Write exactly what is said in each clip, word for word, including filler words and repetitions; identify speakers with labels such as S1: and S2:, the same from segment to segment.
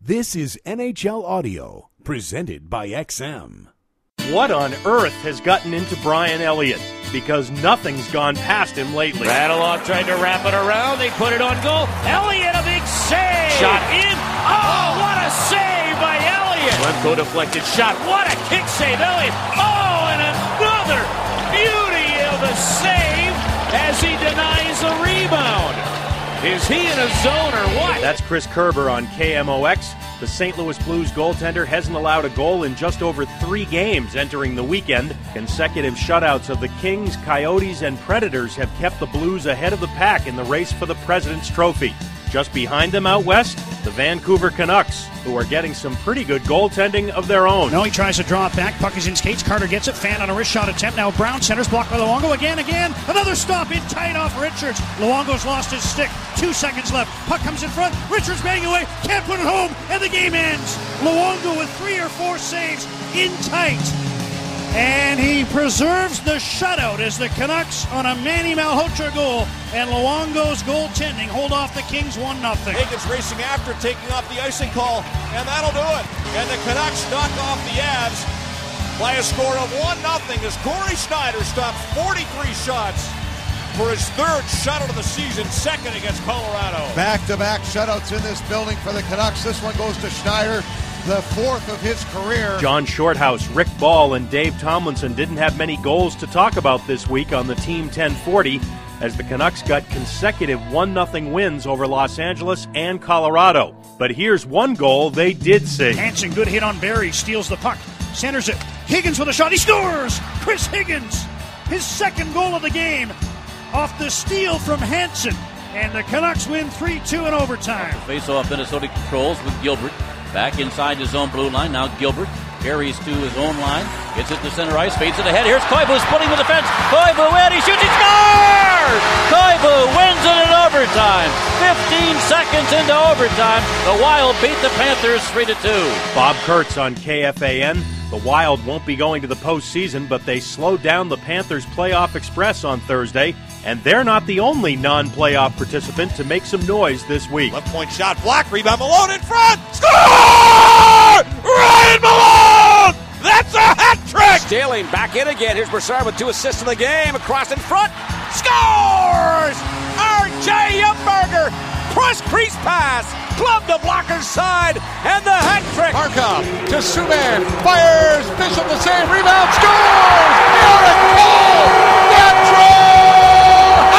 S1: This is N H L Audio, presented by X M.
S2: What on earth has gotten into Brian Elliott? Because nothing's gone past him lately.
S3: Radulov tried to wrap it around. They put it on goal. Elliott, a big save. Shot in. Oh, what a save by Elliott. Lemko deflected shot. What a kick save, Elliott. Oh, and another beauty of a save as he denies a rebound. Is he in a zone or what?
S2: That's Chris Kerber on K M O X. The Saint Louis Blues goaltender hasn't allowed a goal in just over three games entering the weekend. Consecutive shutouts of the Kings, Coyotes, and Predators have kept the Blues ahead of the pack in the race for the President's Trophy. Just behind them out west, the Vancouver Canucks, who are getting some pretty good goaltending of their own.
S4: No, he tries to draw it back. Puck is in skates. Carter gets it. Fan on a wrist shot attempt. Now Brown centers, blocked by Luongo. Again, again. Another stop in tight off Richards. Luongo's lost his stick. Two seconds left. Puck comes in front. Richards banging away. Can't put it home. And the game ends. Luongo with three or four saves in tight. And he preserves the shutout as the Canucks on a Manny Malhotra goal and Luongo's goaltending hold off the Kings one nothing.
S5: Higgins racing after, taking off the icing call, and that'll do it. And the Canucks knock off the Avs by a score of one nothing as Corey Schneider stops forty-three shots for his third shutout of the season, second against Colorado.
S6: Back-to-back shutouts in this building for the Canucks. This one goes to Schneider, the fourth of his career.
S2: John Shorthouse, Rick Ball, and Dave Tomlinson didn't have many goals to talk about this week on the Team ten forty as the Canucks got consecutive one nothing wins over Los Angeles and Colorado. But here's one goal they did see.
S4: Hansen, good hit on Barry, steals the puck, centers it. Higgins with a shot, he scores! Chris Higgins, his second goal of the game off the steal from Hansen. And the Canucks win three two in overtime.
S3: Face-off Minnesota controls with Gilbert. Back inside his own blue line. Now Gilbert carries to his own line. Gets it to center ice. Fades it ahead. Here's Koivu splitting the defense. Koivu in. He shoots. He scores! Koivu wins it in overtime. fifteen seconds into overtime. The Wild beat the Panthers three to two.
S2: Bob Kurtz on K F A N. The Wild won't be going to the postseason, but they slowed down the Panthers' playoff express on Thursday, and they're not the only non-playoff participant to make some noise this week.
S5: Left point shot, block, rebound, Malone in front! Score! Ryan Malone! That's a hat trick!
S7: Staley back in again. Here's Broussard with two assists in the game. Across in front. Scores! R J Umberger! Cross crease pass. Glove to blocker's side. And the hat trick.
S6: Markov to Subban. Fires. Bishop the save. Rebound. Scores! Eric Cole! Natural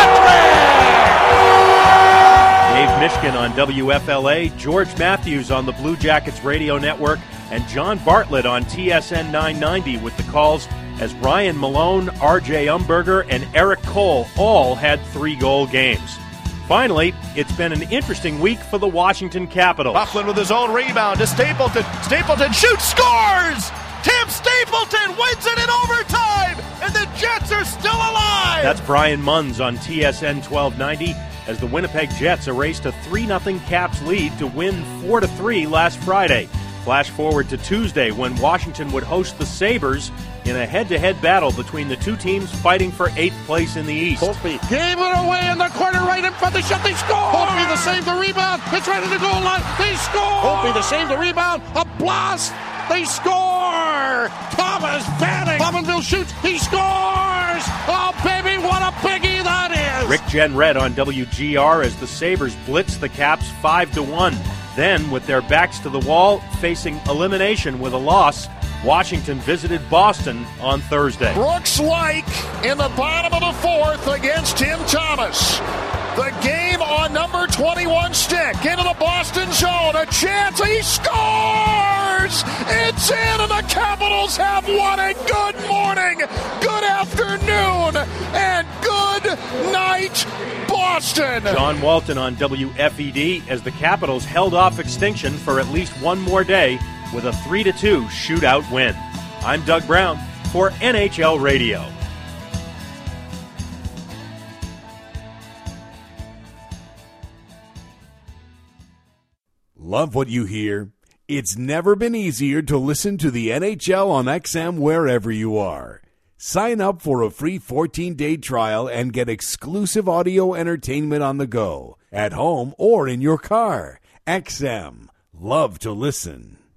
S6: hat trick!
S2: Dave Mishkin on W F L A, George Matthews on the Blue Jackets radio network, and John Bartlett on T S N nine ninety with the calls as Ryan Malone, R J Umberger, and Eric Cole all had three-goal games. Finally, it's been an interesting week for the Washington Capitals.
S5: Bufflin with his own rebound to Stapleton. Stapleton shoots, scores! Tim Stapleton wins it in overtime, and the Jets are still alive!
S2: That's Brian Munns on T S N twelve ninety as the Winnipeg Jets erased a three nothing Caps lead to win four to three last Friday. Flash forward to Tuesday when Washington would host the Sabres in a head-to-head battle between the two teams fighting for eighth place in the East.
S6: Holtby gave it away in the corner right in front of the shot. They score! Holtby the save, the rebound. It's right in the goal line. They score! Holtby the save, the rebound. A blast. They score! Thomas Banning. Bobinville shoots. He scores! Oh, baby, what a biggie that is!
S2: Rick Jenred on W G R as the Sabres blitz the Caps five to one. Then, with their backs to the wall, facing elimination with a loss, Washington visited Boston on Thursday.
S6: Brooks Laich in the bottom of the fourth against Tim Thomas. The game on number twenty-one stick into the Boston zone. A chance. He scores! It's in, and the Capitals have won it. Good morning, good afternoon, and good night, Boston.
S2: John Walton on W F E D as the Capitals held off extinction for at least one more day with a three to two shootout win. I'm Doug Brown for N H L Radio.
S1: Love what you hear? It's never been easier to listen to the N H L on X M wherever you are. Sign up for a free fourteen-day trial and get exclusive audio entertainment on the go, at home or in your car. X M. love to listen.